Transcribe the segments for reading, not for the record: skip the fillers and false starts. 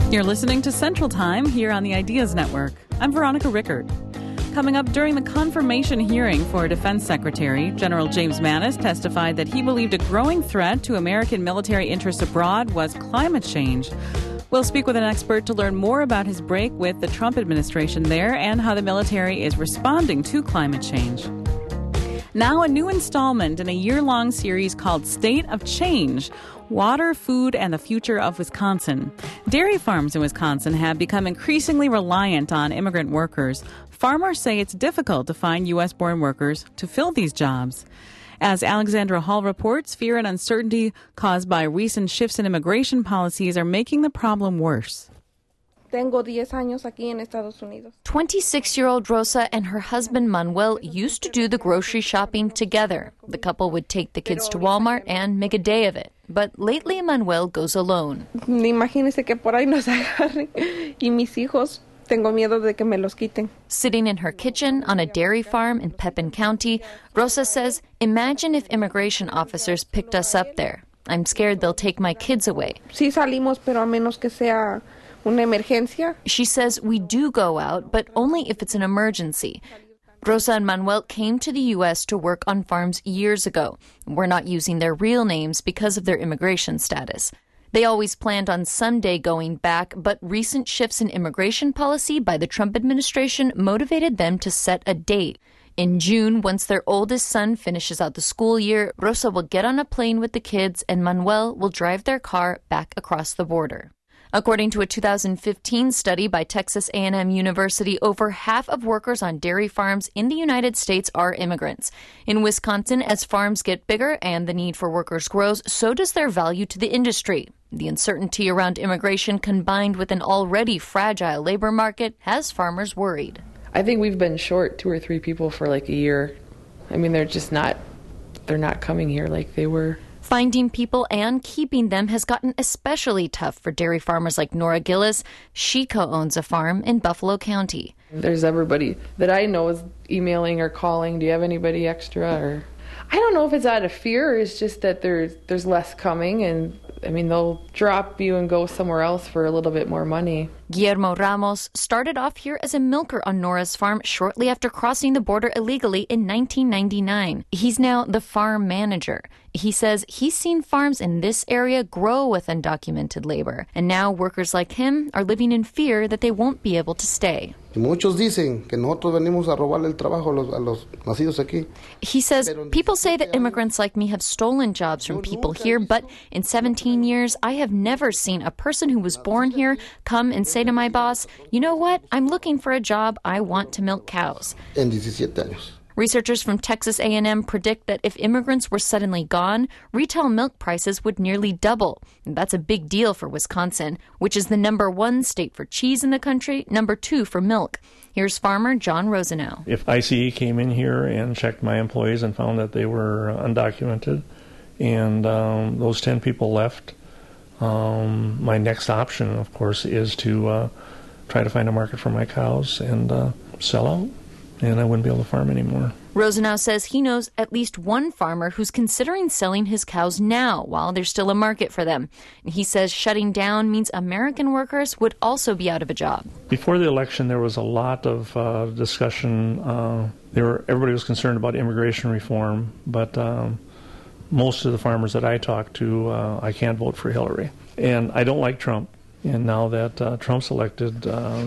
You're listening to Central Time here on the Ideas Network. I'm Veronica Rickert. Coming up during the confirmation hearing for Defense Secretary, General James Mattis testified that he believed a growing threat to American military interests abroad was climate change. We'll speak with an expert to learn more about his break with the Trump administration there and how the military is responding to climate change. Now a new installment in a year-long series called State of Change, Water, Food, and the Future of Wisconsin. Dairy farms in Wisconsin have become increasingly reliant on immigrant workers. Farmers say it's difficult to find U.S.-born workers to fill these jobs. As Alexandra Hall reports, fear and uncertainty caused by recent shifts in immigration policies are making the problem worse. Tengo 10 años aquí en Estados Unidos. 26-year-old Rosa and her husband Manuel used to do the grocery shopping together. The couple would take the kids to Walmart and make a day of it. But lately Manuel goes alone. Imagínese que por ahí nos agarren y mis hijos, tengo miedo de que me los quiten. Sitting in her kitchen on a dairy farm in Pepin County, Rosa says, imagine if immigration officers picked us up there. I'm scared they'll take my kids away. Sí salimos, pero a menos que sea una emergencia. She says we do go out, but only if it's an emergency. Rosa and Manuel came to the U.S. to work on farms years ago. We're not using their real names because of their immigration status. They always planned on someday going back, but recent shifts in immigration policy by the Trump administration motivated them to set a date. In June, once their oldest son finishes out the school year, Rosa will get on a plane with the kids and Manuel will drive their car back across the border. According to a 2015 study by Texas A&M University, over half of workers on dairy farms in the United States are immigrants. In Wisconsin, as farms get bigger and the need for workers grows, so does their value to the industry. The uncertainty around immigration combined with an already fragile labor market has farmers worried. I think we've been short 2 or 3 people for like a year. I mean, they're not coming here like they were. Finding people and keeping them has gotten especially tough for dairy farmers like Nora Gillis. She co-owns a farm in Buffalo County. There's everybody that I know is emailing or calling. Do you have anybody extra? Or I don't know if it's out of fear or it's just that there's less coming, and I mean they'll drop you and go somewhere else for a little bit more money. Guillermo Ramos started off here as a milker on Nora's farm shortly after crossing the border illegally in 1999. He's now the farm manager. He says he's seen farms in this area grow with undocumented labor, and now workers like him are living in fear that they won't be able to stay. Muchos dicen que nosotros venimos a robarle el trabajo a los nacidos aquí. He says, people say that immigrants like me have stolen jobs from people here, but in 17 years, I have never seen a person who was born here come and say to my boss, you know what, I'm looking for a job, I want to milk cows. En 17 años. Researchers from Texas A&M predict that if immigrants were suddenly gone, retail milk prices would nearly double. And that's a big deal for Wisconsin, which is the #1 state for cheese in the country, #2 for milk. Here's farmer John Rosenow. If ICE came in here and checked my employees and found that they were undocumented and those 10 people left, my next option, of course, is to try to find a market for my cows and sell out. And I wouldn't be able to farm anymore. Rosenow says he knows at least one farmer who's considering selling his cows now while there's still a market for them. He says shutting down means American workers would also be out of a job. Before the election, there was a lot of discussion. Everybody was concerned about immigration reform, but most of the farmers that I talked to, I can't vote for Hillary. And I don't like Trump. And now that Trump's elected,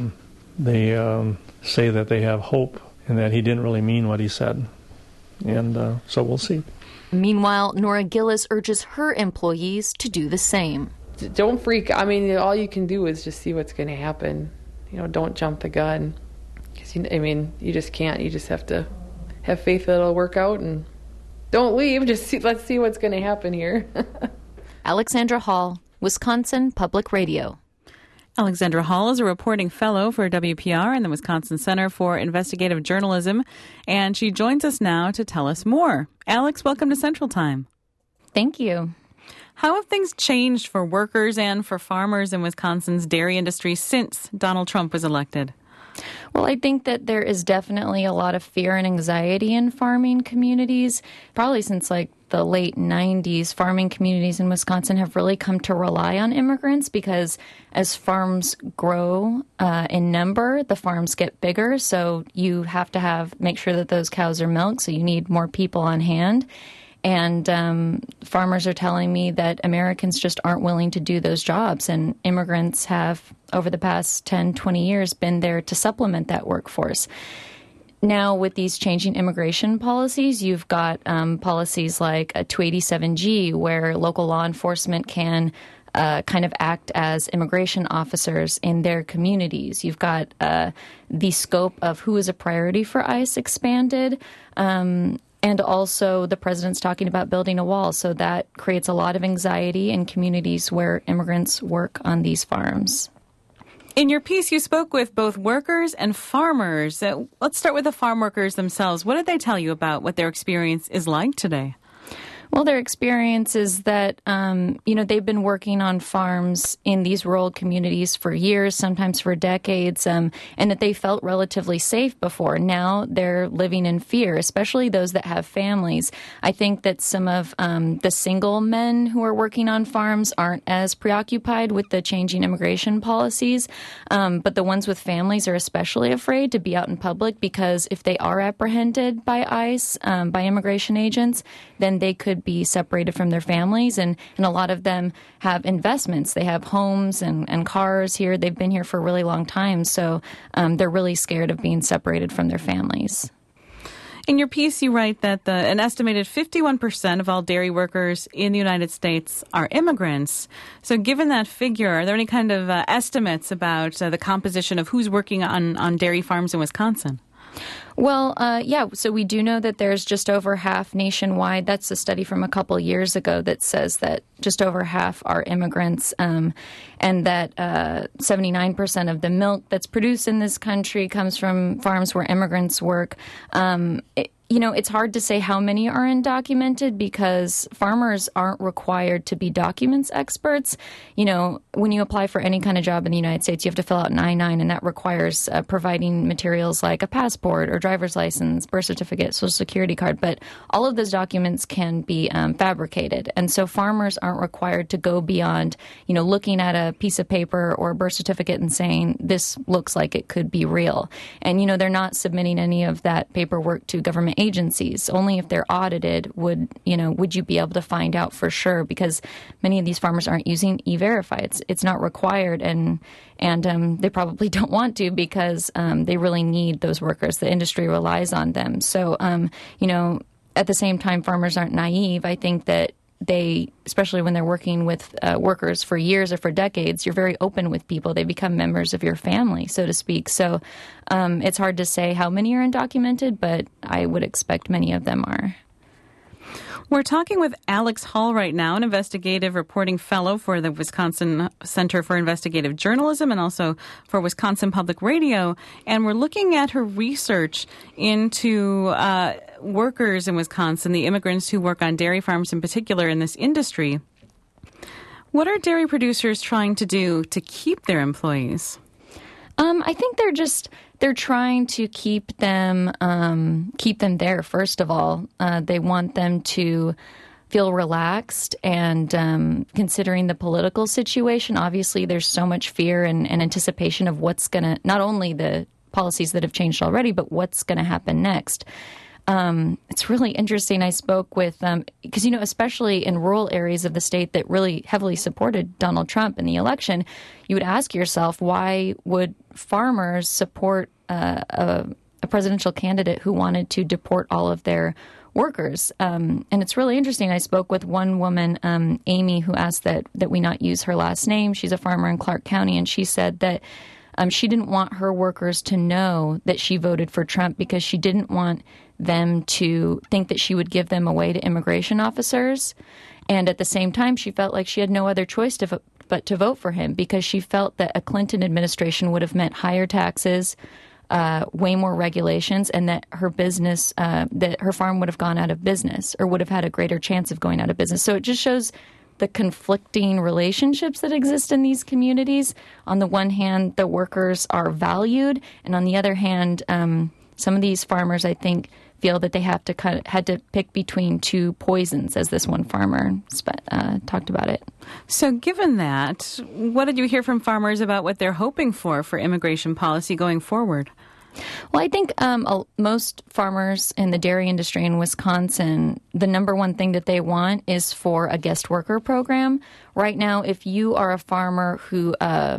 they say that they have hope and that he didn't really mean what he said. And so we'll see. Meanwhile, Nora Gillis urges her employees to do the same. Don't freak. I mean, all you can do is just see what's going to happen. You know, don't jump the gun. 'Cause you just can't. You just have to have faith that it'll work out and don't leave. Let's see what's going to happen here. Alexandra Hall, Wisconsin Public Radio. Alexandra Hall is a reporting fellow for WPR and the Wisconsin Center for Investigative Journalism, and she joins us now to tell us more. Alex, welcome to Central Time. Thank you. How have things changed for workers and for farmers in Wisconsin's dairy industry since Donald Trump was elected? Well, I think that there is definitely a lot of fear and anxiety in farming communities, probably since the late 90s, farming communities in Wisconsin have really come to rely on immigrants because as farms grow in number, the farms get bigger. So you have to make sure that those cows are milked. So you need more people on hand. And farmers are telling me that Americans just aren't willing to do those jobs. And immigrants have, over the past 10, 20 years, been there to supplement that workforce. Now, with these changing immigration policies, you've got policies like a 287G, where local law enforcement can kind of act as immigration officers in their communities. You've got the scope of who is a priority for ICE expanded. And also the president's talking about building a wall. So that creates a lot of anxiety in communities where immigrants work on these farms. In your piece, you spoke with both workers and farmers. Let's start with the farm workers themselves. What did they tell you about what their experience is like today? Well, their experience is that, they've been working on farms in these rural communities for years, sometimes for decades, and that they felt relatively safe before. Now they're living in fear, especially those that have families. I think that some of the single men who are working on farms aren't as preoccupied with the changing immigration policies, but the ones with families are especially afraid to be out in public because if they are apprehended by ICE, by immigration agents, then they could be separated from their families. And a lot of them have investments. They have homes and cars here. They've been here for a really long time. So they're really scared of being separated from their families. In your piece, you write that an estimated 51% of all dairy workers in the United States are immigrants. So given that figure, are there any kind of estimates about the composition of who's working on dairy farms in Wisconsin? Well, so we do know that there's just over half nationwide. That's a study from a couple years ago that says that just over half are immigrants, and that 79% of the milk that's produced in this country comes from farms where immigrants work. It's hard to say how many are undocumented because farmers aren't required to be documents experts. When you apply for any kind of job in the United States, you have to fill out an I-9, and that requires providing materials like a passport or driver's license, birth certificate, social security card. But all of those documents can be fabricated. And so farmers aren't required to go beyond, looking at a piece of paper or a birth certificate and saying, this looks like it could be real. And, they're not submitting any of that paperwork to government agencies. Only if they're audited would you be able to find out for sure, because many of these farmers aren't using E-Verify. It's not required, and they probably don't want to because they really need those workers. The industry relies on them. So, at the same time, farmers aren't naive. I think that they, especially when they're working with workers for years or for decades, you're very open with people. They become members of your family, so to speak. So it's hard to say how many are undocumented, but I would expect many of them are. We're talking with Alex Hall right now, an investigative reporting fellow for the Wisconsin Center for Investigative Journalism and also for Wisconsin Public Radio. And we're looking at her research into workers in Wisconsin, the immigrants who work on dairy farms in particular in this industry. What are dairy producers trying to do to keep their employees? I think they're trying to keep them there. First of all, they want them to feel relaxed, and considering the political situation, obviously there's so much fear and anticipation of what's going to, not only the policies that have changed already, but what's going to happen next. It's really interesting. I spoke with, because, especially in rural areas of the state that really heavily supported Donald Trump in the election, you would ask yourself, why would farmers support a presidential candidate who wanted to deport all of their workers? And it's really interesting. I spoke with one woman, Amy, who asked that we not use her last name. She's a farmer in Clark County, and she said that she didn't want her workers to know that she voted for Trump because she didn't want them to think that she would give them away to immigration officers. And at the same time, she felt like she had no other choice but to vote for him, because she felt that a Clinton administration would have meant higher taxes, way more regulations, and that her business, that her farm would have gone out of business or would have had a greater chance of going out of business. So it just shows the conflicting relationships that exist in these communities. On the one hand, the workers are valued, and on the other hand, some of these farmers, I think, feel that they had to pick between two poisons, as this one farmer talked about it. So given that, what did you hear from farmers about what they're hoping for immigration policy going forward? Well, I think most farmers in the dairy industry in Wisconsin, the number one thing that they want is for a guest worker program. Right now, if you are a farmer who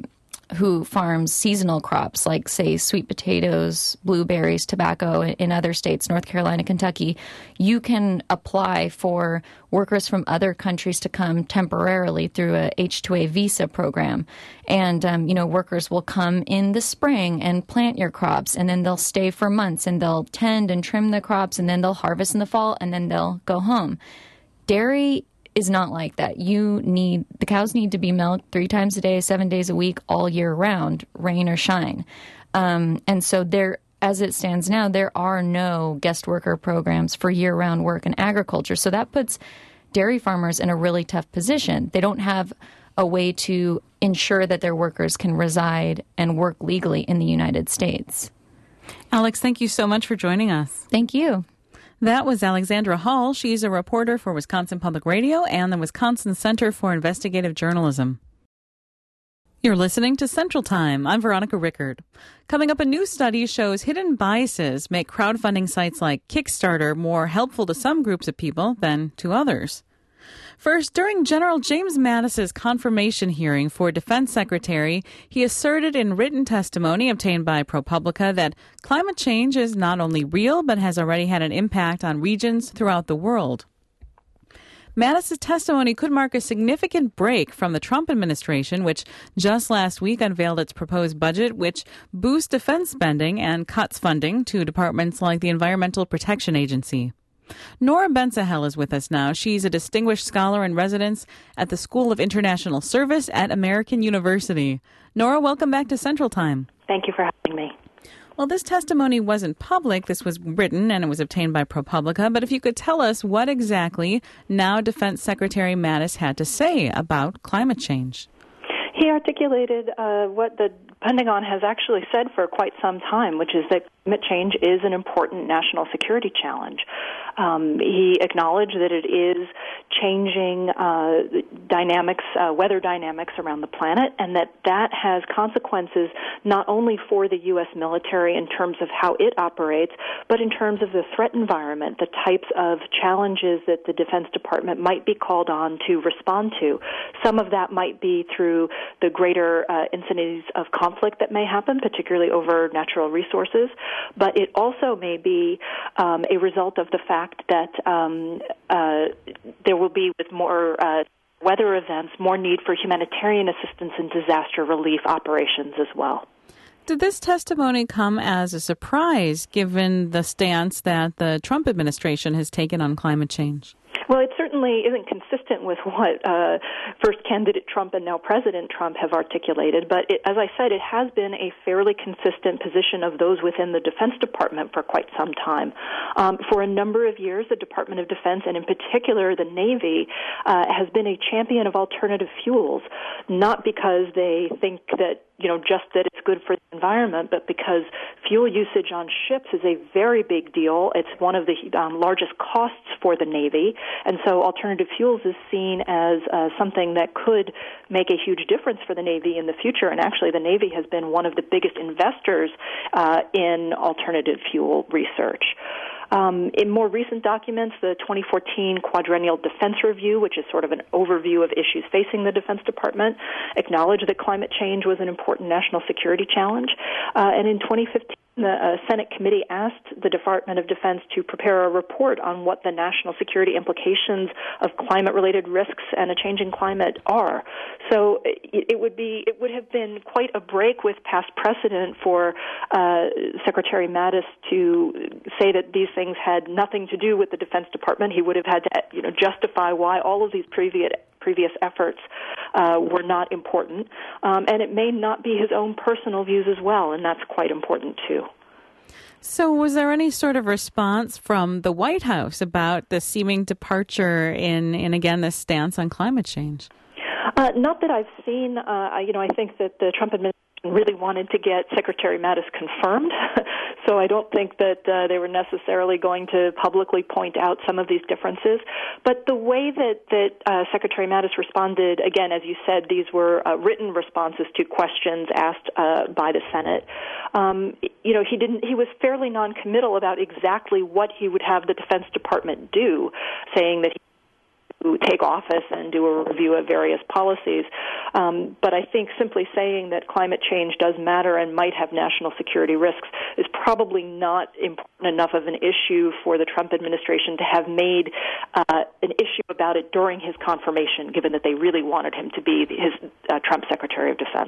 farms seasonal crops like, say, sweet potatoes, blueberries, tobacco in other states, North Carolina, Kentucky, you can apply for workers from other countries to come temporarily through a H-2A visa program. And, workers will come in the spring and plant your crops, and then they'll stay for months, and they'll tend and trim the crops, and then they'll harvest in the fall, and then they'll go home. Dairy is not like that. The cows need to be milked 3 times a day, 7 days a week, all year round, rain or shine. And so as it stands now, there are no guest worker programs for year-round work in agriculture. So that puts dairy farmers in a really tough position. They don't have a way to ensure that their workers can reside and work legally in the United States. Alex, thank you so much for joining us. Thank you. That was Alexandra Hall. She's a reporter for Wisconsin Public Radio and the Wisconsin Center for Investigative Journalism. You're listening to Central Time. I'm Veronica Rickard. Coming up, a new study shows hidden biases make crowdfunding sites like Kickstarter more helpful to some groups of people than to others. First, during General James Mattis's confirmation hearing for Defense Secretary, he asserted in written testimony obtained by ProPublica that climate change is not only real, but has already had an impact on regions throughout the world. Mattis's testimony could mark a significant break from the Trump administration, which just last week unveiled its proposed budget, which boosts defense spending and cuts funding to departments like the Environmental Protection Agency. Nora Bensahel is with us now. She's a distinguished scholar in residence at the School of International Service at American University. Nora, welcome back to Central Time. Thank you for having me. Well, this testimony wasn't public. This was written and it was obtained by ProPublica. But if you could tell us what exactly now Defense Secretary Mattis had to say about climate change. He articulated what the Pentagon has actually said for quite some time, which is that climate change is an important national security challenge. He acknowledged that it is changing weather dynamics around the planet, and that has consequences not only for the U.S. military in terms of how it operates, but in terms of the threat environment, the types of challenges that the Defense Department might be called on to respond to. Some of that might be through the greater incidents of conflict that may happen, particularly over natural resources, but it also may be a result of the fact that there will be, with more weather events, more need for humanitarian assistance and disaster relief operations as well. Did this testimony come as a surprise, given the stance that the Trump administration has taken on climate change? Well, it certainly isn't consistent with what first candidate Trump and now President Trump have articulated, but as I said, it has been a fairly consistent position of those within the Defense Department for quite some time. For a number of years, the Department of Defense, and in particular the Navy, has been a champion of alternative fuels, not because they think that just that it's good for the environment, but because fuel usage on ships is a very big deal. It's one of the largest costs for the Navy, and so alternative fuels is seen as something that could make a huge difference for the Navy in the future, and actually the Navy has been one of the biggest investors in alternative fuel research. In more recent documents, the 2014 Quadrennial Defense Review, which is sort of an overview of issues facing the Defense Department, acknowledged that climate change was an important national security challenge. And in 2015, the Senate committee asked the Department of Defense to prepare a report on what the national security implications of climate-related risks and a changing climate are. So it would have been quite a break with past precedent for Secretary Mattis to say that these things had nothing to do with the Defense Department. He would have had to justify why all of these previous efforts were not important, and it may not be his own personal views as well, and that's quite important too. So was there any sort of response from the White House about the seeming departure in again, this stance on climate change? Not that I've seen. I think that the Trump administration really wanted to get Secretary Mattis confirmed, so I don't think that they were necessarily going to publicly point out some of these differences. But the way that Secretary Mattis responded, again, as you said, these were written responses to questions asked by the Senate. He was fairly non-committal about exactly what he would have the Defense Department do, saying that he take office and do a review of various policies. But I think simply saying that climate change does matter and might have national security risks is probably not important enough of an issue for the Trump administration to have made an issue about it during his confirmation, given that they really wanted him to be his Trump Secretary of Defense.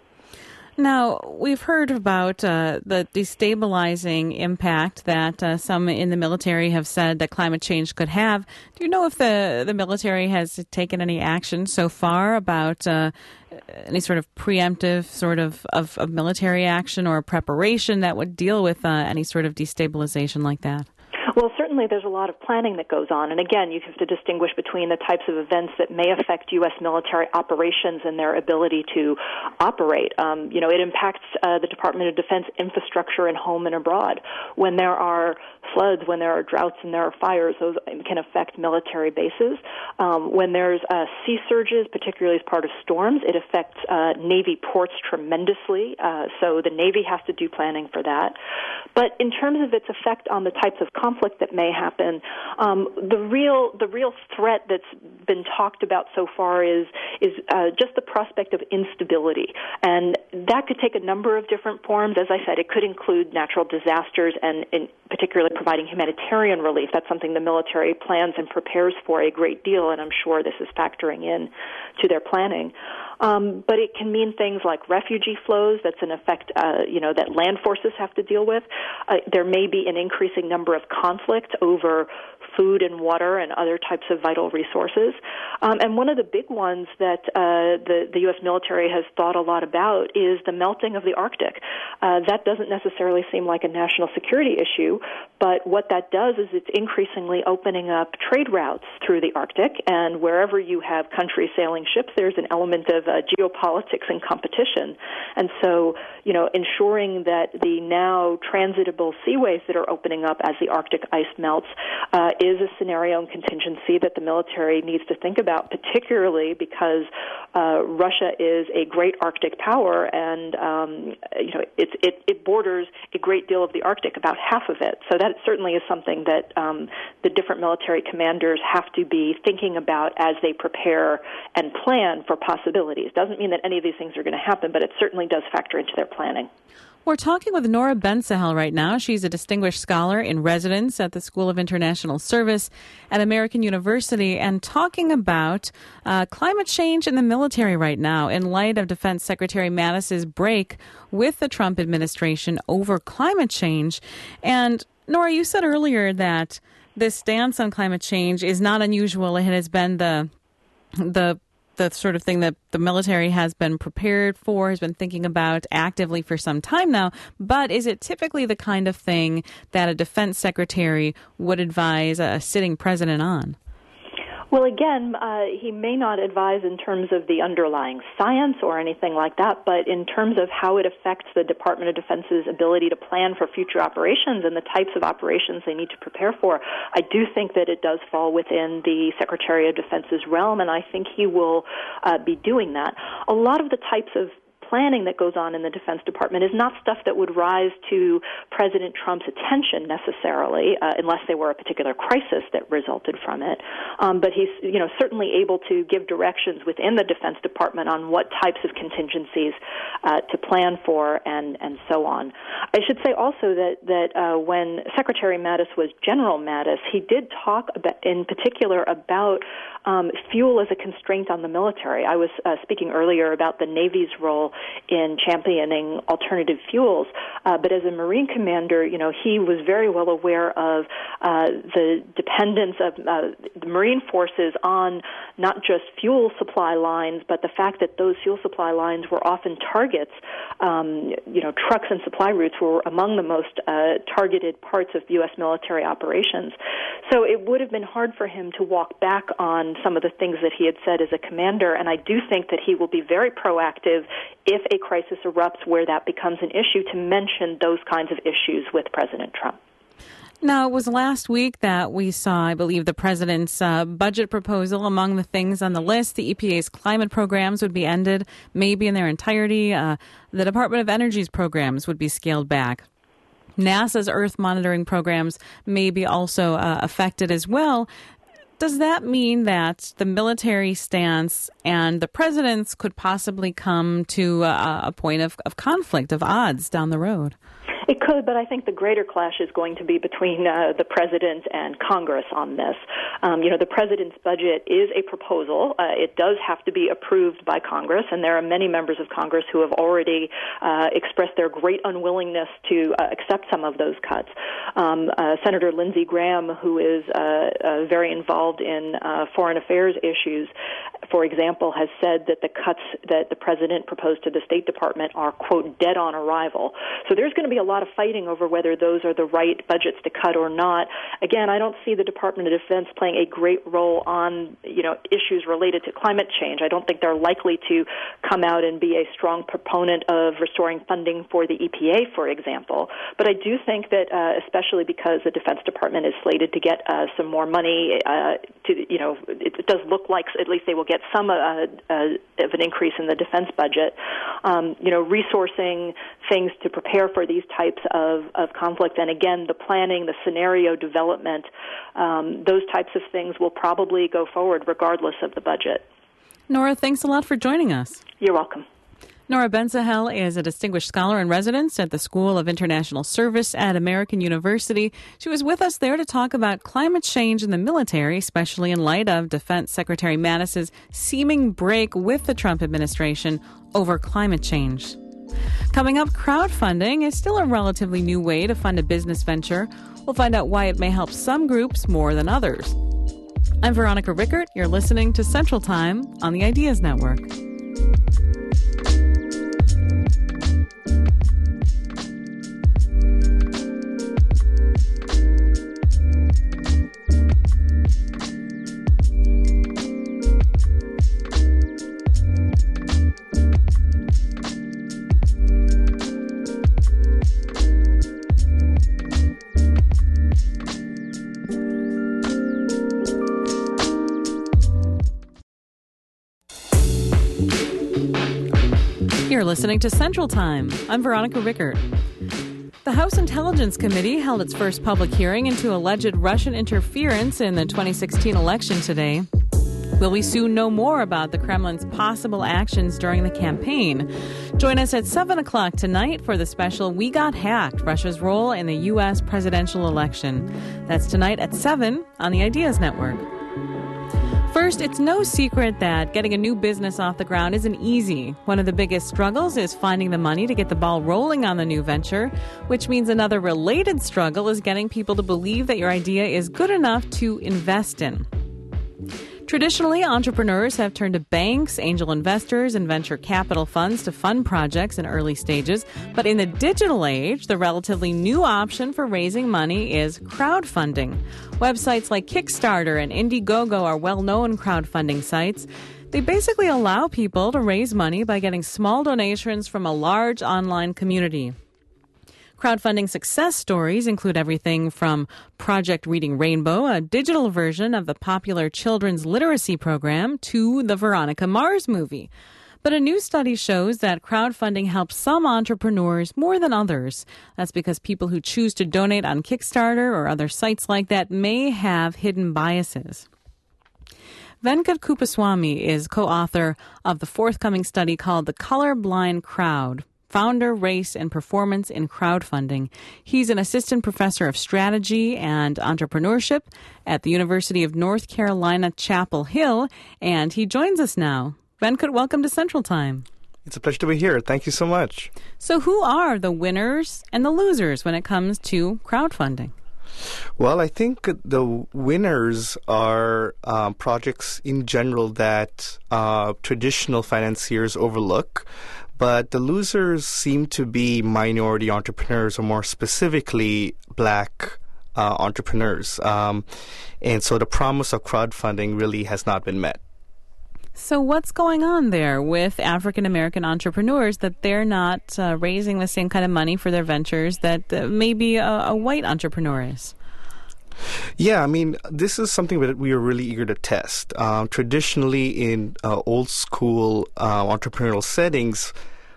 Now, we've heard about the destabilizing impact that some in the military have said that climate change could have. Do you know if the military has taken any action so far about any sort of preemptive sort of military action or preparation that would deal with any sort of destabilization like that? Well, certainly there's a lot of planning that goes on. And again, you have to distinguish between the types of events that may affect U.S. military operations and their ability to operate. It impacts the Department of Defense infrastructure at home and abroad. When there are floods, when there are droughts and there are fires, those can affect military bases. When there's sea surges, particularly as part of storms, it affects Navy ports tremendously. So the Navy has to do planning for that. But in terms of its effect on the types of conflict that may happen, the real threat that's been talked about so far is just the prospect of instability, and that could take a number of different forms. As I said, it could include natural disasters and particularly providing humanitarian relief. That's something the military plans and prepares for a great deal, and I'm sure this is factoring in to their planning. But it can mean things like refugee flows. That's an effect, that land forces have to deal with. There may be an increasing number of conflict over food and water and other types of vital resources. And one of the big ones that the U.S. military has thought a lot about is the melting of the Arctic. That doesn't necessarily seem like a national security issue, but what that does is it's increasingly opening up trade routes through the Arctic, and wherever you have countries sailing ships, there's an element of geopolitics and competition. And so, ensuring that the now transitable seaways that are opening up as the Arctic ice melts is a scenario and contingency that the military needs to think about, particularly because Russia is a great Arctic power, and it borders a great deal of the Arctic, about half of it. So that certainly is something that the different military commanders have to be thinking about as they prepare and plan for possibilities. Doesn't mean that any of these things are going to happen, but it certainly does factor into their planning. We're talking with Nora Ben-Sahel right now. She's a distinguished scholar in residence at the School of International Service at American University, and talking about climate change in the military right now in light of Defense Secretary Mattis's break with the Trump administration over climate change. And Nora, you said earlier that this stance on climate change is not unusual. It has been the sort of thing that the military has been prepared for, has been thinking about actively for some time now. But is it typically the kind of thing that a defense secretary would advise a sitting president on? Well, again, he may not advise in terms of the underlying science or anything like that, but in terms of how it affects the Department of Defense's ability to plan for future operations and the types of operations they need to prepare for, I do think that it does fall within the Secretary of Defense's realm, and I think he will be doing that. A lot of the types of planning that goes on in the Defense Department is not stuff that would rise to President Trump's attention necessarily, unless there were a particular crisis that resulted from it. But he's, certainly able to give directions within the Defense Department on what types of contingencies to plan for and so on. I should say also that when Secretary Mattis was General Mattis, he did talk in particular about fuel as a constraint on the military. I was speaking earlier about the Navy's role in championing alternative fuels, but as a Marine commander, he was very well aware of the dependence of the Marine forces on not just fuel supply lines, but the fact that those fuel supply lines were often targets. Trucks and supply routes were among the most targeted parts of U.S. military operations. So it would have been hard for him to walk back on some of the things that he had said as a commander, and I do think that he will be very proactive if a crisis erupts where that becomes an issue, to mention those kinds of issues with President Trump. Now, it was last week that we saw, I believe, the president's budget proposal. Among the things on the list, the EPA's climate programs would be ended, maybe in their entirety. The Department of Energy's programs would be scaled back. NASA's Earth monitoring programs may be also affected as well. Does that mean that the military stance and the president's could possibly come to a point of conflict, of odds down the road? It could, but I think the greater clash is going to be between the president and Congress on this. The president's budget is a proposal. It does have to be approved by Congress, and there are many members of Congress who have already expressed their great unwillingness to accept some of those cuts. Senator Lindsey Graham, who is very involved in foreign affairs issues, for example, has said that the cuts that the president proposed to the State Department are, quote, dead on arrival. So there's going to be a lot of fighting over whether those are the right budgets to cut or not. Again, I don't see the Department of Defense playing a great role on, issues related to climate change. I don't think they're likely to come out and be a strong proponent of restoring funding for the EPA, for example. But I do think that, especially because the Defense Department is slated to get some more money, it does look like at least they will get some of an increase in the defense budget. Resourcing things to prepare for these types of conflict, and again, the planning, the scenario development, those types of things will probably go forward regardless of the budget. Nora, thanks a lot for joining us. You're welcome. Nora Ben-Sahel is a distinguished scholar in residence at the School of International Service at American University. She was with us there to talk about climate change in the military, especially in light of Defense Secretary Mattis's seeming break with the Trump administration over climate change. Coming up, crowdfunding is still a relatively new way to fund a business venture. We'll find out why it may help some groups more than others. I'm Veronica Rickert. You're listening to Central Time on the Ideas Network. You're listening to Central Time. I'm Veronica Rickert. The House Intelligence Committee held its first public hearing into alleged Russian interference in the 2016 election today. Will we soon know more about the Kremlin's possible actions during the campaign? Join us at 7 o'clock tonight for the special We Got Hacked, Russia's Role in the U.S. Presidential Election. That's tonight at 7 on the Ideas Network. First, it's no secret that getting a new business off the ground isn't easy. One of the biggest struggles is finding the money to get the ball rolling on the new venture, which means another related struggle is getting people to believe that your idea is good enough to invest in. Traditionally, entrepreneurs have turned to banks, angel investors, and venture capital funds to fund projects in early stages. But in the digital age, the relatively new option for raising money is crowdfunding. Websites like Kickstarter and Indiegogo are well-known crowdfunding sites. They basically allow people to raise money by getting small donations from a large online community. Crowdfunding success stories include everything from Project Reading Rainbow, a digital version of the popular children's literacy program, to the Veronica Mars movie. But a new study shows that crowdfunding helps some entrepreneurs more than others. That's because people who choose to donate on Kickstarter or other sites like that may have hidden biases. Venkat Kuppaswamy is co-author of the forthcoming study called The Colorblind Crowd: Founder, Race, and Performance in Crowdfunding. He's an assistant professor of strategy and entrepreneurship at the University of North Carolina, Chapel Hill, and he joins us now. Venkat, welcome to Central Time. It's a pleasure to be here. Thank you so much. So who are the winners and the losers when it comes to crowdfunding? Well, I think the winners are projects in general that traditional financiers overlook. But the losers seem to be minority entrepreneurs, or more specifically, Black entrepreneurs. And so the promise of crowdfunding really has not been met. So what's going on there with African American entrepreneurs that they're not raising the same kind of money for their ventures that maybe a white entrepreneur is? Yeah, I mean, this is something that we are really eager to test. Traditionally, in old school entrepreneurial settings,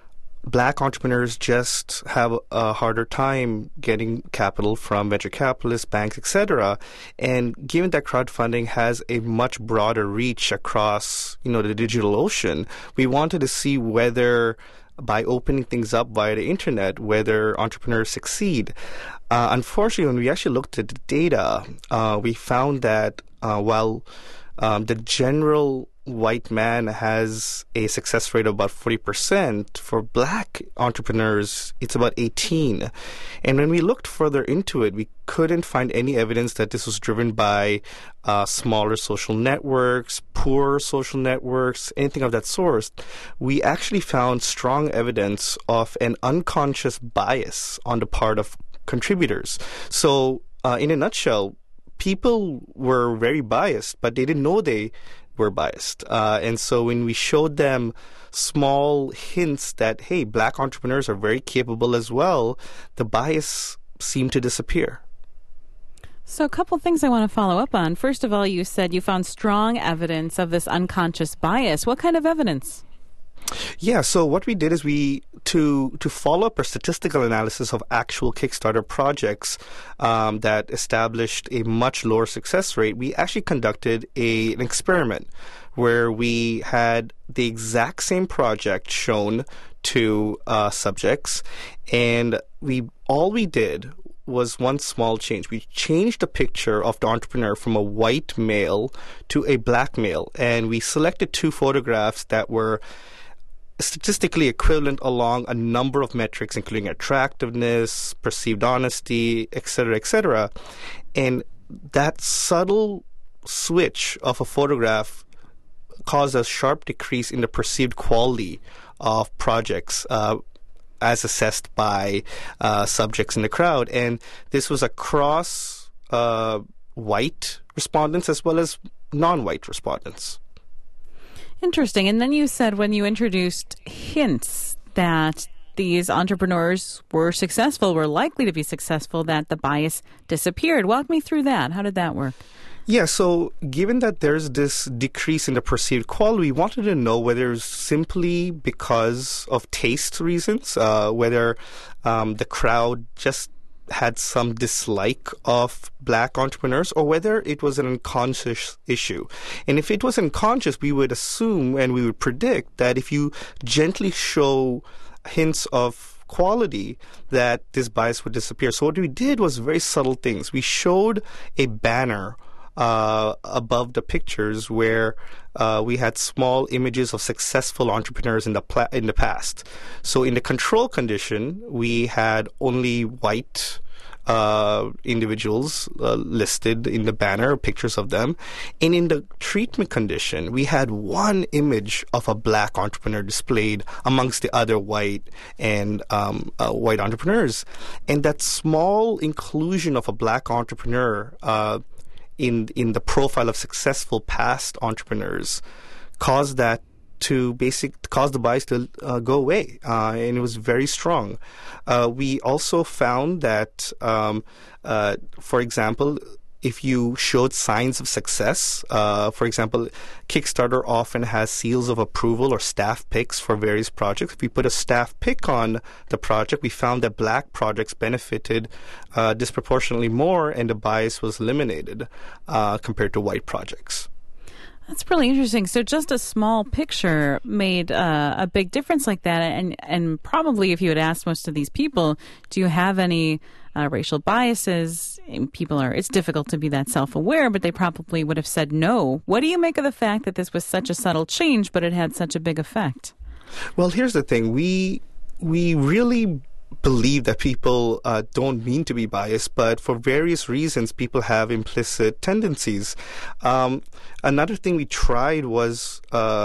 Black entrepreneurs just have a harder time getting capital from venture capitalists, banks, etc. And given that crowdfunding has a much broader reach across, the digital ocean, we wanted to see whether, by opening things up via the internet, whether entrepreneurs succeed. Unfortunately, when we actually looked at the data, we found that while the general white man has a success rate of about 40%, for Black entrepreneurs, it's about 18%. And when we looked further into it, we couldn't find any evidence that this was driven by smaller social networks, poor social networks, anything of that sort. We actually found strong evidence of an unconscious bias on the part of contributors. So, in a nutshell, people were very biased, but they didn't know they were biased. And so when we showed them small hints that, hey, Black entrepreneurs are very capable as well, the bias seemed to disappear. So a couple things I want to follow up on. First of all, you said you found strong evidence of this unconscious bias. What kind of evidence? Yeah, so what we did is to follow up our statistical analysis of actual Kickstarter projects that established a much lower success rate, we actually conducted an experiment where we had the exact same project shown to subjects, and all we did was one small change. We changed the picture of the entrepreneur from a white male to a Black male, and we selected two photographs that were statistically equivalent along a number of metrics, including attractiveness, perceived honesty, etc., etc. And that subtle switch of a photograph caused a sharp decrease in the perceived quality of projects as assessed by subjects in the crowd. And this was across white respondents as well as non-white respondents. Interesting. And then you said when you introduced hints that these entrepreneurs were successful, were likely to be successful, that the bias disappeared. Walk me through that. How did that work? Yeah, so given that there's this decrease in the perceived quality, we wanted to know whether it's simply because of taste reasons, whether the crowd just had some dislike of Black entrepreneurs, or whether it was an unconscious issue. And if it was unconscious, we would assume and we would predict that if you gently show hints of quality, that this bias would disappear. So what we did was very subtle things. We showed a banner above the pictures where we had small images of successful entrepreneurs in the past. So in the control condition, we had only white individuals listed in the banner, pictures of them. And in the treatment condition, we had one image of a Black entrepreneur displayed amongst the other white and white entrepreneurs. And that small inclusion of a Black entrepreneur in the profile of successful past entrepreneurs caused the bias to go away, and it was very strong. We also found that, for example, if you showed signs of success, for example, Kickstarter often has seals of approval or staff picks for various projects. If we put a staff pick on the project, we found that Black projects benefited disproportionately more, and the bias was eliminated compared to white projects. That's really interesting. So just a small picture made a big difference like that. And probably if you had asked most of these people, do you have any racial biases? It's difficult to be that self-aware, but they probably would have said no. What do you make of the fact that this was such a subtle change, but it had such a big effect? Well, here's the thing. We really believe that people don't mean to be biased, but for various reasons, people have implicit tendencies. Another thing we tried was,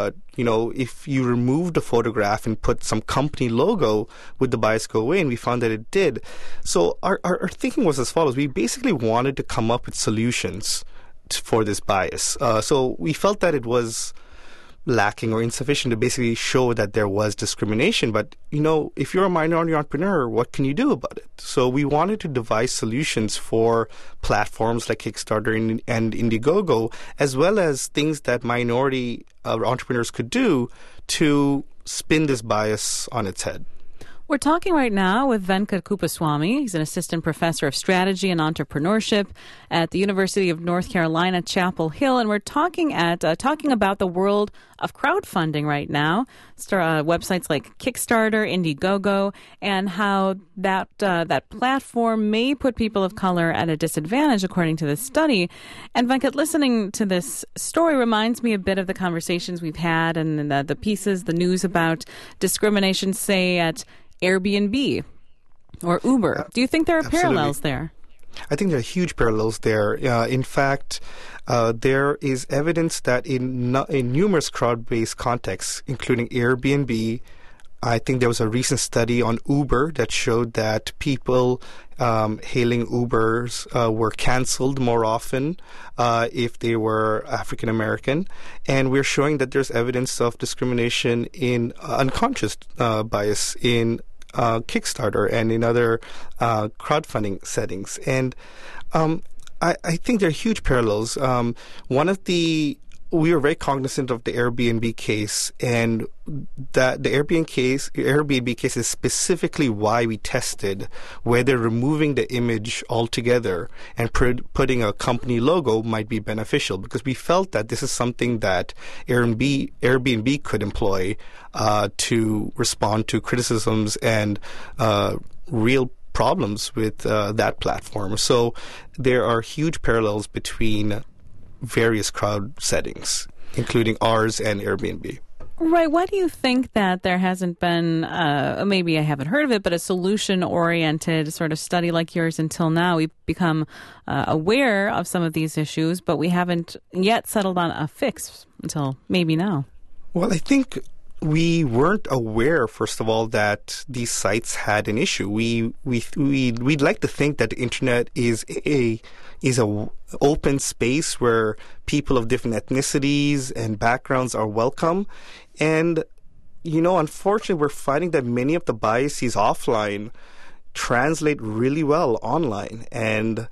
if you remove the photograph and put some company logo, would the bias go away? And we found that it did. So our thinking was as follows. We basically wanted to come up with solutions for this bias. So we felt that it was lacking or insufficient to basically show that there was discrimination. But, if you're a minority entrepreneur, what can you do about it? So we wanted to devise solutions for platforms like Kickstarter and Indiegogo, as well as things that minority entrepreneurs could do to spin this bias on its head. We're talking right now with Venkat Kuppaswamy. He's an assistant professor of strategy and entrepreneurship at the University of North Carolina, Chapel Hill, and we're talking about the world of crowdfunding right now. Websites like Kickstarter, Indiegogo, and how that platform may put people of color at a disadvantage, according to this study. And Venkat, listening to this story reminds me a bit of the conversations we've had and the pieces, the news about discrimination, say at Airbnb or Uber. Do you think there are parallels there? I think there are huge parallels there. In fact, there is evidence that in numerous crowd-based contexts, including Airbnb, I think there was a recent study on Uber that showed that people hailing Ubers were canceled more often if they were African American. And we're showing that there's evidence of discrimination in unconscious bias in Kickstarter and in other crowdfunding settings. And I think there are huge parallels. We were very cognizant of the Airbnb case, and that the Airbnb case is specifically why we tested whether removing the image altogether and putting a company logo might be beneficial, because we felt that this is something that Airbnb could employ to respond to criticisms and real problems with that platform. So there are huge parallels between various crowd settings, including ours and Airbnb. Right. Why do you think that there hasn't been, maybe I haven't heard of it, but a solution-oriented sort of study like yours until now? We've become aware of some of these issues, but we haven't yet settled on a fix until maybe now. Well, I think we weren't aware, first of all, that these sites had an issue. We'd like to think that the internet is a open space where people of different ethnicities and backgrounds are welcome. And, unfortunately, we're finding that many of the biases offline translate really well online. And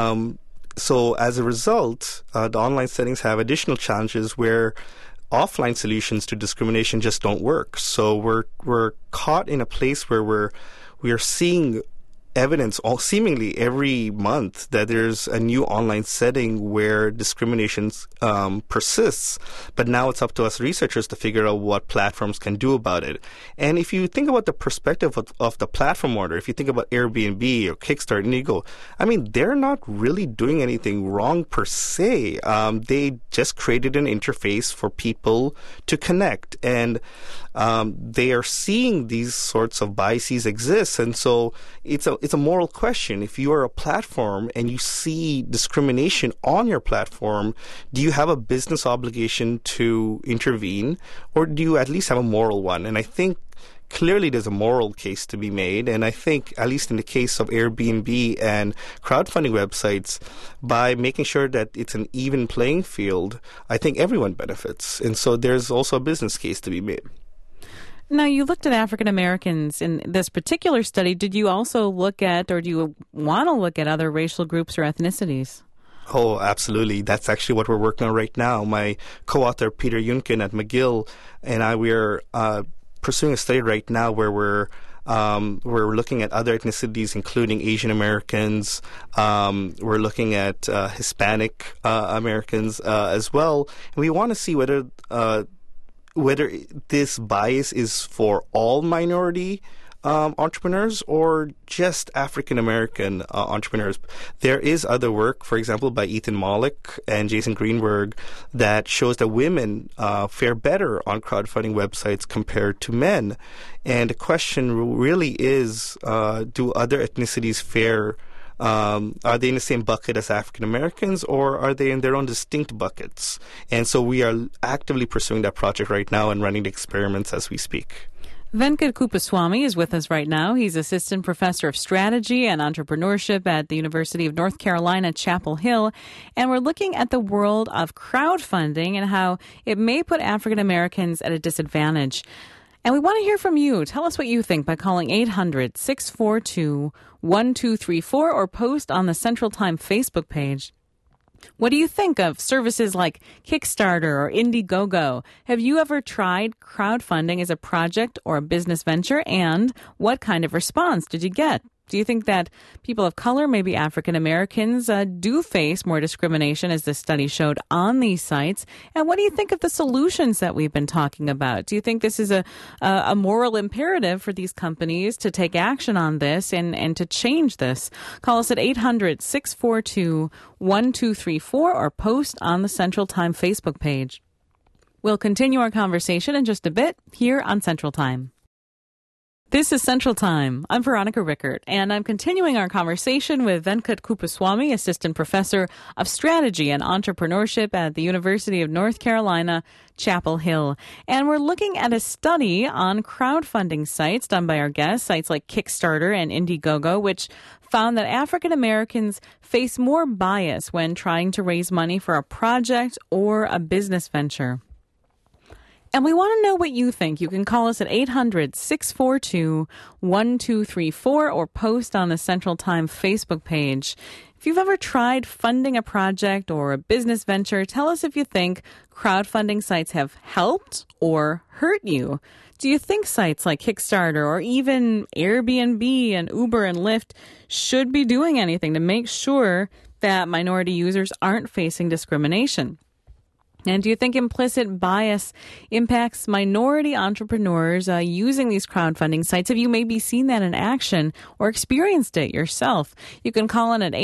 so as a result, the online settings have additional challenges where offline solutions to discrimination just don't work. So we're caught in a place where we are seeing evidence seemingly every month that there's a new online setting where discrimination persists. But now it's up to us researchers to figure out what platforms can do about it. And if you think about the perspective of the platform owner, if you think about Airbnb or Kickstarter, Indiegogo, they're not really doing anything wrong per se. They just created an interface for people to connect. And they are seeing these sorts of biases exist. And so it's a moral question. If you are a platform and you see discrimination on your platform, do you have a business obligation to intervene, or do you at least have a moral one? And I think clearly there's a moral case to be made. And I think, at least in the case of Airbnb and crowdfunding websites, by making sure that it's an even playing field, I think everyone benefits. And so there's also a business case to be made. Now, you looked at African Americans in this particular study. Did you also look at, or do you want to look at, other racial groups or ethnicities? Oh, absolutely. That's actually what we're working on right now. My co-author, Peter Yunkin at McGill, and I, we're pursuing a study right now where we're looking at other ethnicities, including Asian Americans. We're looking at Hispanic Americans as well. And we want to see whether this bias is for all minority entrepreneurs or just African American entrepreneurs. There is other work, for example, by Ethan Mollick and Jason Greenberg, that shows that women fare better on crowdfunding websites compared to men. And the question really is, do other ethnicities fare? Are they in the same bucket as African Americans, or are they in their own distinct buckets? And so we are actively pursuing that project right now and running the experiments as we speak. Venkat Kupaswamy is with us right now. He's assistant professor of strategy and entrepreneurship at the University of North Carolina, Chapel Hill. And we're looking at the world of crowdfunding and how it may put African Americans at a disadvantage. And we want to hear from you. Tell us what you think by calling 800-642-1234 or post on the Central Time Facebook page. What do you think of services like Kickstarter or Indiegogo? Have you ever tried crowdfunding as a project or a business venture? And what kind of response did you get? Do you think that people of color, maybe African Americans, do face more discrimination, as this study showed, on these sites? And what do you think of the solutions that we've been talking about? Do you think this is a moral imperative for these companies to take action on this and to change this? Call us at 800-642-1234 or post on the Central Time Facebook page. We'll continue our conversation in just a bit here on Central Time. This is Central Time. I'm Veronica Rickert, and I'm continuing our conversation with Venkat Kupaswamy, assistant professor of strategy and entrepreneurship at the University of North Carolina, Chapel Hill. And we're looking at a study on crowdfunding sites done by our guests, sites like Kickstarter and Indiegogo, which found that African Americans face more bias when trying to raise money for a project or a business venture. And we want to know what you think. You can call us at 800-642-1234 or post on the Central Time Facebook page. If you've ever tried funding a project or a business venture, tell us if you think crowdfunding sites have helped or hurt you. Do you think sites like Kickstarter or even Airbnb and Uber and Lyft should be doing anything to make sure that minority users aren't facing discrimination? And do you think implicit bias impacts minority entrepreneurs using these crowdfunding sites? Have you maybe seen that in action or experienced it yourself? You can call in at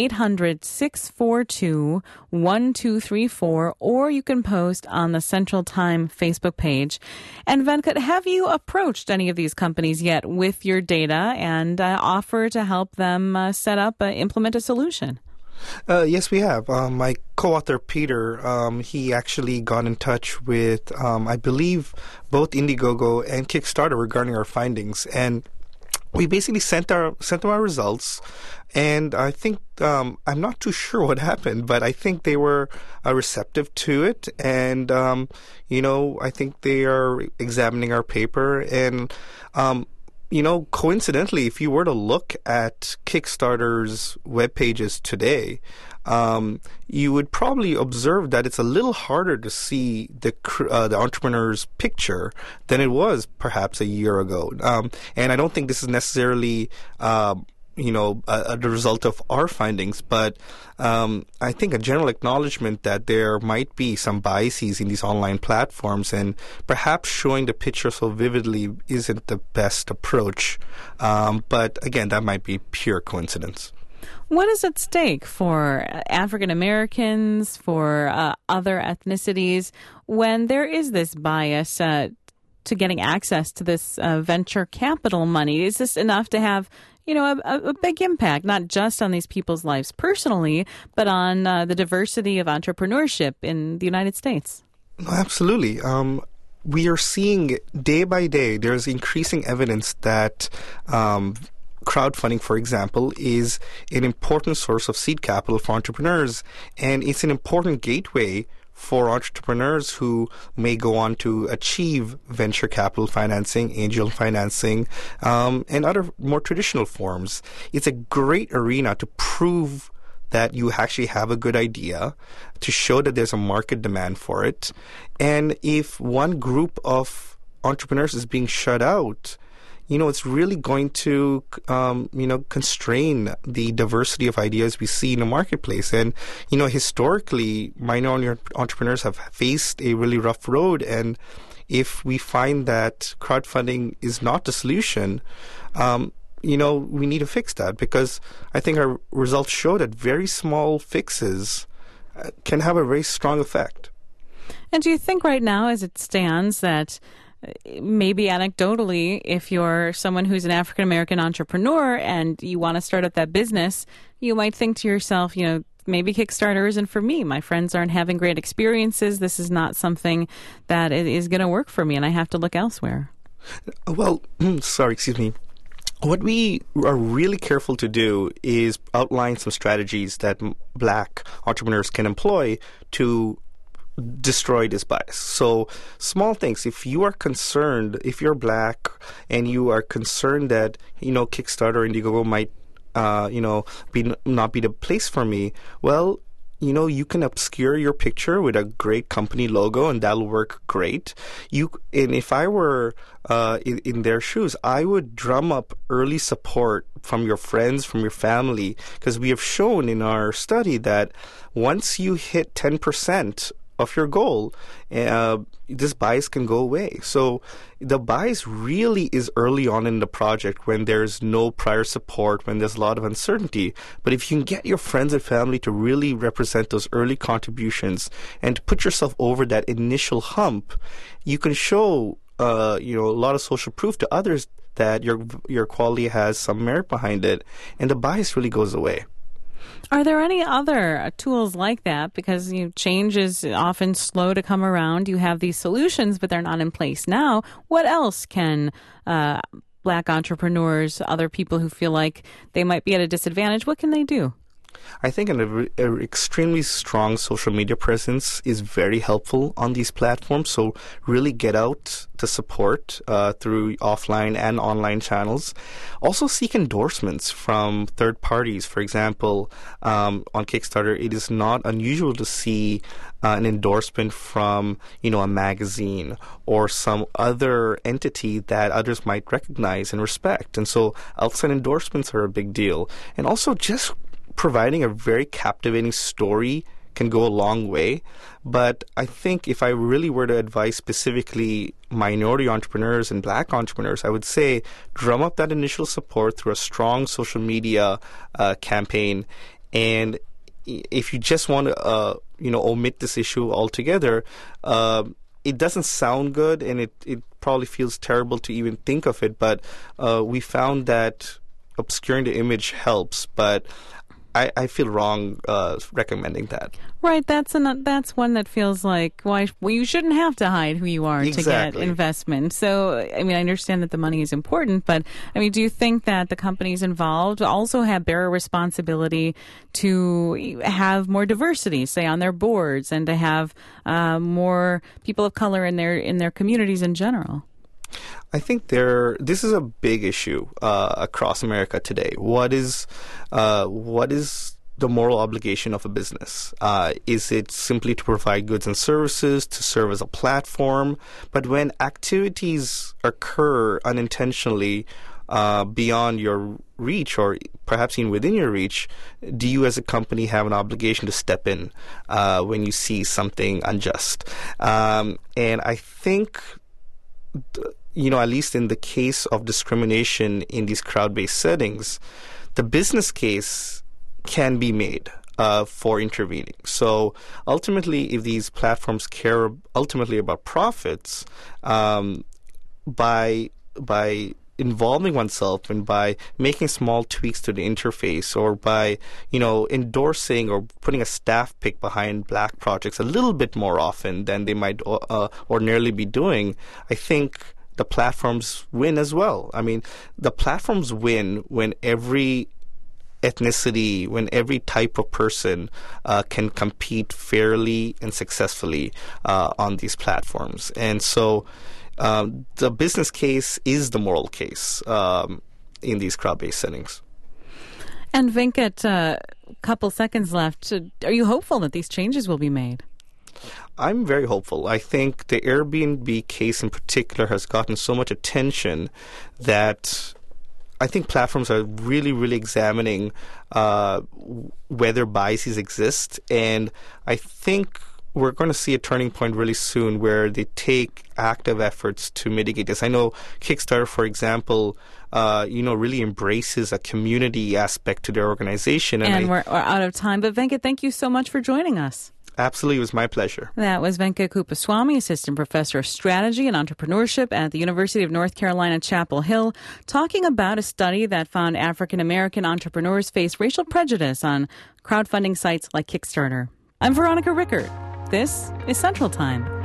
800-642-1234 or you can post on the Central Time Facebook page. And Venkat, have you approached any of these companies yet with your data and offer to help them set up, implement a solution? Yes, we have. My co-author, Peter, he actually got in touch with, I believe, both Indiegogo and Kickstarter regarding our findings. And we basically sent them our results. And I think, I'm not too sure what happened, but I think they were receptive to it. And, I think they are examining our paper. And, coincidentally, if you were to look at Kickstarter's web pages today, you would probably observe that it's a little harder to see the entrepreneur's picture than it was perhaps a year ago. And I don't think this is necessarily the result of our findings, but I think a general acknowledgement that there might be some biases in these online platforms, and perhaps showing the picture so vividly isn't the best approach. But again, that might be pure coincidence. What is at stake for African Americans, for other ethnicities, when there is this bias to getting access to this venture capital money? Is this enough to have a big impact, not just on these people's lives personally, but on the diversity of entrepreneurship in the United States? Absolutely. We are seeing day by day, there's increasing evidence that crowdfunding, for example, is an important source of seed capital for entrepreneurs, and it's an important gateway for entrepreneurs who may go on to achieve venture capital financing, angel financing, and other more traditional forms. It's a great arena to prove that you actually have a good idea, to show that there's a market demand for it. And if one group of entrepreneurs is being shut out, it's really going to, constrain the diversity of ideas we see in the marketplace. And, historically, minority entrepreneurs have faced a really rough road. And if we find that crowdfunding is not the solution, we need to fix that, because I think our results show that very small fixes can have a very strong effect. And do you think right now, as it stands, that maybe anecdotally, if you're someone who's an African American entrepreneur and you want to start up that business, you might think to yourself, maybe Kickstarter isn't for me. My friends aren't having great experiences. This is not something that is going to work for me, and I have to look elsewhere. Well, sorry, excuse me. What we are really careful to do is outline some strategies that Black entrepreneurs can employ to destroy this bias. So small things. If you are concerned, if you're Black and you are concerned that, Kickstarter, Indiegogo might, not be the place for me, well, you can obscure your picture with a great company logo, and that'll work great. And if I were in their shoes, I would drum up early support from your friends, from your family, because we have shown in our study that once you hit 10% of your goal, this bias can go away. So the bias really is early on in the project when there's no prior support, when there's a lot of uncertainty. But if you can get your friends and family to really represent those early contributions and to put yourself over that initial hump, you can show a lot of social proof to others that your quality has some merit behind it, and the bias really goes away. Are there any other tools like that? Because change is often slow to come around. You have these solutions, but they're not in place now. What else can Black entrepreneurs, other people who feel like they might be at a disadvantage, what can they do? I think an extremely strong social media presence is very helpful on these platforms. So really get out the support through offline and online channels. Also seek endorsements from third parties. For example, on Kickstarter, it is not unusual to see an endorsement from, a magazine or some other entity that others might recognize and respect. And so outside endorsements are a big deal. And also just providing a very captivating story can go a long way. But I think if I really were to advise specifically minority entrepreneurs and Black entrepreneurs, I would say drum up that initial support through a strong social media campaign. And if you just want to, omit this issue altogether, it doesn't sound good, and it probably feels terrible to even think of it. But we found that obscuring the image helps. But I feel wrong recommending that. Right, that's one that feels like, you shouldn't have to hide who you are to get investment. So, I understand that the money is important, but, do you think that the companies involved also bear a responsibility to have more diversity, say, on their boards, and to have more people of color in their communities in general? I think this is a big issue across America today. What is the moral obligation of a business? Is it simply to provide goods and services, to serve as a platform? But when activities occur unintentionally beyond your reach, or perhaps even within your reach, do you as a company have an obligation to step in when you see something unjust? And I think at least in the case of discrimination in these crowd-based settings, the business case can be made for intervening. So ultimately, if these platforms care ultimately about profits, by involving oneself and by making small tweaks to the interface, or by endorsing or putting a staff pick behind Black projects a little bit more often than they might ordinarily be doing, I think the platforms win as well. The platforms win when every ethnicity, when every type of person can compete fairly and successfully on these platforms. And so the business case is the moral case in these crowd-based settings. And Venkat, a couple seconds left. Are you hopeful that these changes will be made? I'm very hopeful. I think the Airbnb case in particular has gotten so much attention that I think platforms are really, really examining whether biases exist. And I think we're going to see a turning point really soon where they take active efforts to mitigate this. I know Kickstarter, for example, really embraces a community aspect to their organization. And we're out of time. But Venkat, thank you so much for joining us. Absolutely. It was my pleasure. That was Venkat Kupaswamy, Assistant Professor of Strategy and Entrepreneurship at the University of North Carolina, Chapel Hill, talking about a study that found African-American entrepreneurs face racial prejudice on crowdfunding sites like Kickstarter. I'm Veronica Rickert. This is Central Time.